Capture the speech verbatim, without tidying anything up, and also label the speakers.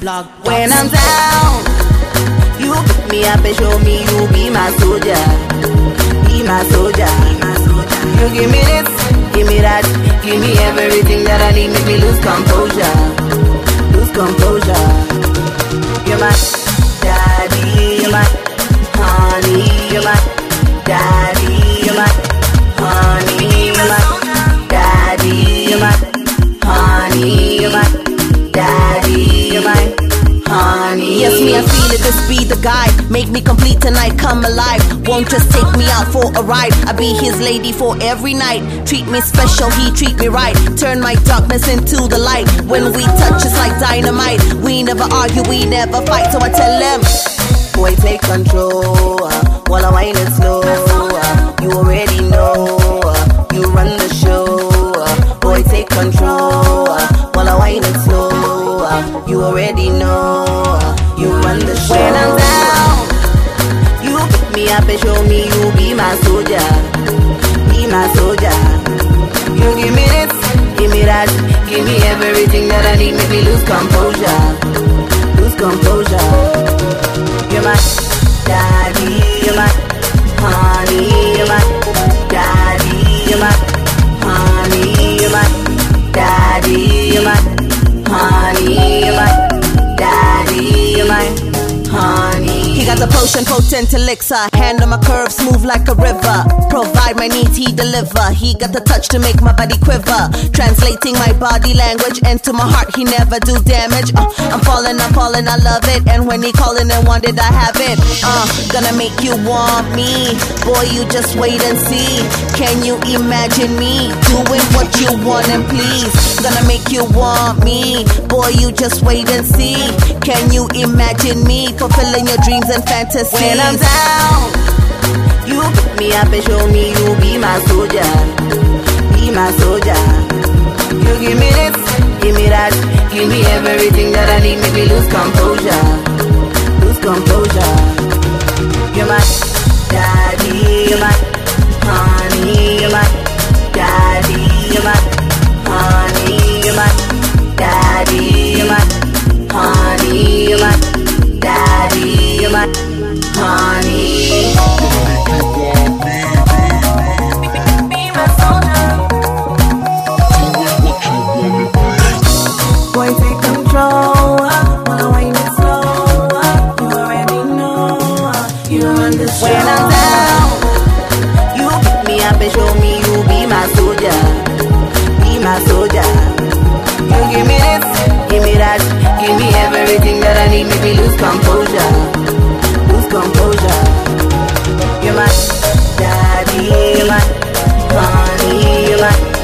Speaker 1: blog.
Speaker 2: When I'm down, you pick me up and show me you be my soldier. Be my soldier. You give me this, give me that, give me everything that I need, make me lose composure. Lose composure. You're my daddy, you're my honey, you're my daddy, you're my honey, you're my daddy, you're my honey, you're my daddy, you're my honey.
Speaker 1: Yes, me, I feel it, this be the guide. Make me complete tonight, come alive. Won't just take me out for a ride. I be his lady for every night. Treat me special, he treat me right. Turn my darkness into the light. When we touch, it's like dynamite. We never argue, we never fight. So I tell them, boy, take control, uh, while I wind it slow. uh, You already know, uh, you run the show. uh, Boy, take control, uh, while I wind it slow. uh, You already know, uh, you run the show.
Speaker 2: When I'm down, you pick me up and show me you be my soldier. Be my soldier. You give me this, give me that, give me everything that I need, make me lose composure. Lose composure. You're my daddy, you're my honey, you're my daddy, you're my honey, you're my daddy, you're my honey, you're my daddy, you're my honey.
Speaker 1: He got the potion, potent elixir. Hand on my curves, smooth like a river. Provide my needs, he deliver. He got the touch to make my body quiver. Translating my body language into my heart, he never do damage. uh, I'm falling, I'm falling, I love it. And when he calling and wanted, I have it. uh, Gonna make you want me. Boy, you just wait and see. Can you imagine me doing what you want and please? Gonna make you want me. Boy, you just wait and see. Can you imagine me fulfilling your dreams and fantasies?
Speaker 2: When I'm down, you pick me up and show me you be my soldier. Be my soldier. You give me this, give me that, give me everything that I need, make me lose composure. Lose composure. You're my daddy, you're my honey, you're my daddy, you're my honey, you're my daddy, you're my honey, you're my daddy, you're my honey. Be my soldier. Boy, take control, while I wind it slow. You already know, you run the show. When I'm down, you pick me up and show me you be my soldier. Be my soldier. You give me this, give me that, give me everything that I need, make me lose composure. Lose composure. You're my daddy, you're my honey, you're my